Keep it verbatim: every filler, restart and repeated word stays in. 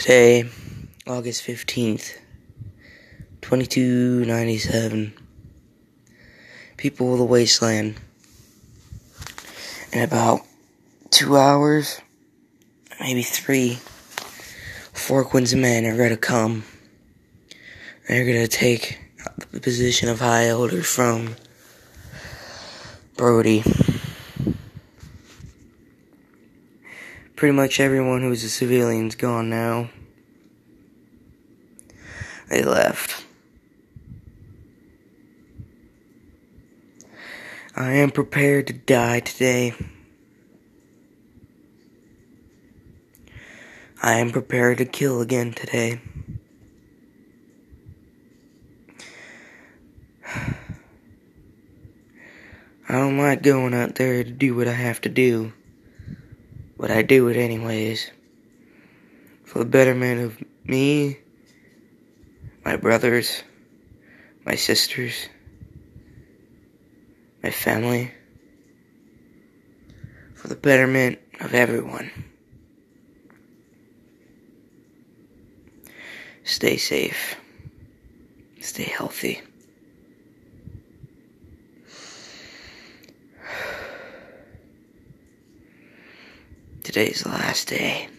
Today, August fifteenth, twenty-two ninety-seven, people of the wasteland. In about two hours, maybe three, four Quinns of men are going to come. They're going to take the position of High Elder from Brody. Pretty much everyone who's a civilian's gone now. They left. I am prepared to die today. I am prepared to kill again today. I don't like going out there to do what I have to do, but I do it anyways. For the betterment of me, my brothers, my sisters, my family, for the betterment of everyone. Stay safe. Stay healthy. Today's the last day.